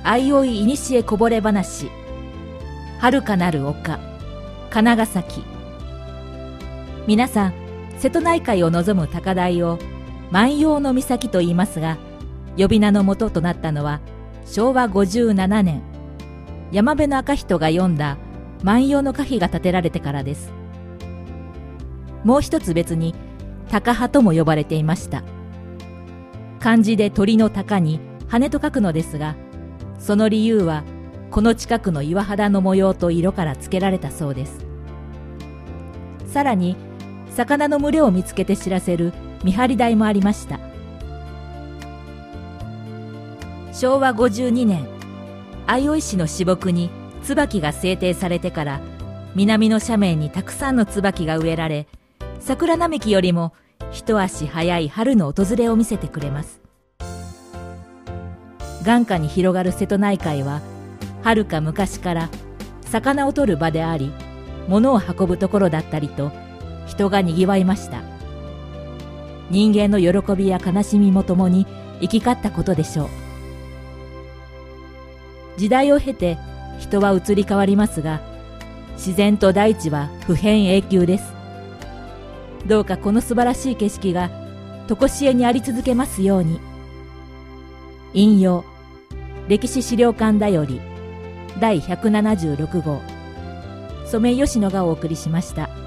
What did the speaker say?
相生いにしえこぼれ話、遥かなる丘、金ヶ崎。皆さん、瀬戸内海を望む高台を万葉の岬と言いますが、呼び名の元となったのは昭和57年、山部赤人が読んだ万葉の歌碑が建てられてからです。もう一つ別に高羽とも呼ばれていました。漢字で鳥の鷹に羽と書くのですが、その理由はこの近くの岩肌の模様と色から付けられたそうです。さらに魚の群れを見つけて知らせる見張り台もありました。昭和52年、相生市の私牧に椿が制定されてから、南の斜面にたくさんの椿が植えられ、桜並木よりも一足早い春の訪れを見せてくれます。眼下に広がる瀬戸内海は、はるか昔から魚を取る場であり、物を運ぶところだったりと、人がにぎわいました。人間の喜びや悲しみもともに行き交ったことでしょう。時代を経て人は移り変わりますが、自然と大地は不変永久です。どうかこの素晴らしい景色が常しえにあり続けますように。引用、歴史資料館だより第176号、染井佳乃がお送りしました。